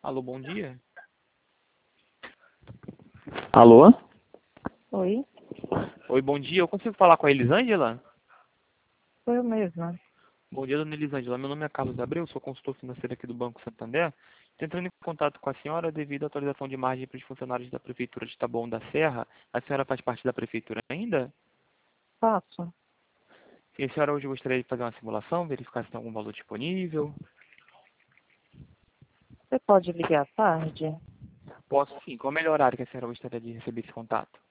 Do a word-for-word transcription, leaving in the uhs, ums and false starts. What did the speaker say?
Alô, bom dia. Alô? Oi, Oi, bom dia. Eu consigo falar com a Elisângela? sou eu mesma. Bom dia, dona Elisângela. Meu nome é Carlos Abreu, sou consultor financeiro aqui do Banco Santander. Estou entrando em contato com a senhora devido à atualização de margem para os funcionários da Prefeitura de Taboão da Serra. A senhora faz parte da Prefeitura ainda? Faço. E a senhora hoje gostaria de fazer uma simulação, verificar se tem algum valor disponível? Você pode ligar à tarde? Posso sim. Qual é o melhor horário que a senhora gostaria de receber esse contato?